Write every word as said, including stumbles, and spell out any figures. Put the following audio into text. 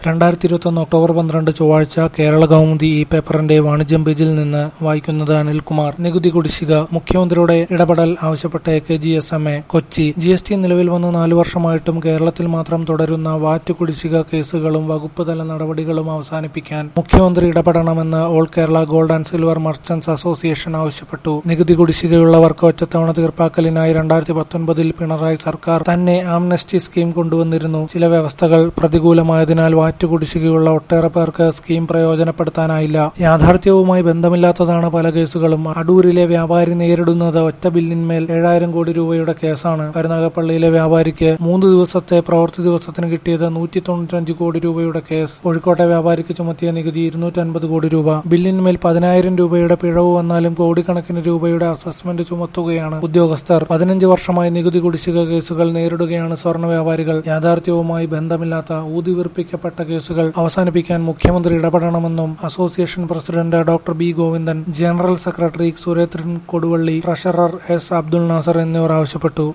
രണ്ടായിരത്തി ഇരുപത്തൊന്ന് ഒക്ടോബർ പന്ത്രണ്ട് ചൊവ്വാഴ്ച കേരള കൗമുദി ഈ പേപ്പറിന്റെ വാണിജ്യം പേജിൽ നിന്ന് വായിക്കുന്നത് അനിൽകുമാർ. നികുതി കുടിശ്ശിക മുഖ്യമന്ത്രിയുടെ ഇടപെടൽ ആവശ്യപ്പെട്ട A K G S M A Kochi. G S T നിലവിൽ വന്ന് നാലു വർഷമായിട്ടും കേരളത്തിൽ മാത്രം തുടരുന്ന വാറ്റ് കുടിശ്ശിക കേസുകളും വകുപ്പ് തല നടപടികളും അവസാനിപ്പിക്കാൻ മുഖ്യമന്ത്രി ഇടപെടണമെന്ന് all Kerala gold and silver merchants association ആവശ്യപ്പെട്ടു. നികുതി കുടിശ്ശികയുള്ളവർക്ക് ഒറ്റത്തവണ തീർപ്പാക്കലിനായി രണ്ടായിരത്തി പത്തൊൻപതിൽ പിണറായി സർക്കാർ തന്നെ ആംനസ്റ്റി സ്കീം കൊണ്ടുവന്നിരുന്നു. ചില വ്യവസ്ഥകൾ പ്രതികൂലമായതിനാൽ വാറ്റ് കുടിശ്ശികയുള്ള ഒട്ടേറെ പേർക്ക് സ്കീം പ്രയോജനപ്പെടുത്താനായില്ല. യാഥാർത്ഥ്യവുമായി ബന്ധമില്ലാത്തതാണ് പല കേസുകളും. അടൂരിലെ വ്യാപാരി നേരിടുന്നത് ഒറ്റ ബില്ലിന്മേൽ ഏഴായിരം കോടി രൂപയുടെ കേസാണ്. കരുനാഗപ്പള്ളിയിലെ വ്യാപാരിക്ക് മൂന്ന് ദിവസത്തെ പ്രവൃത്തി ദിവസത്തിന് കിട്ടിയത് നൂറ്റി തൊണ്ണൂറ്റഞ്ച് കോടി രൂപയുടെ കേസ്. കോഴിക്കോട്ടെ വ്യാപാരിക്ക് ചുമത്തിയ നികുതി ഇരുന്നൂറ്റി അൻപത് കോടി രൂപ. ബില്ലിന്മേൽ പതിനായിരം രൂപയുടെ പിഴവ് വന്നാലും കോടിക്കണക്കിന് രൂപയുടെ അസസ്മെന്റ് ചുമത്തുകയാണ് ഉദ്യോഗസ്ഥർ. പതിനഞ്ച് വർഷമായി നികുതി കുടിശ്ശിക കേസുകൾ നേരിടുകയാണ് സ്വർണ്ണ വ്യാപാരികൾ. യാഥാർത്ഥ്യവുമായി ബന്ധമില്ലാത്ത ഊതിവീർപ്പിക്കപ്പെട്ട കേസുകൾ അവസാനിപ്പിക്കാൻ മുഖ്യമന്ത്രി ഇടപെടണമെന്നും association president doctor B Govindan, general secretary Surendran Koduvally, treasurer S Abdul Nasser എന്നിവർ ആവശ്യപ്പെട്ടു.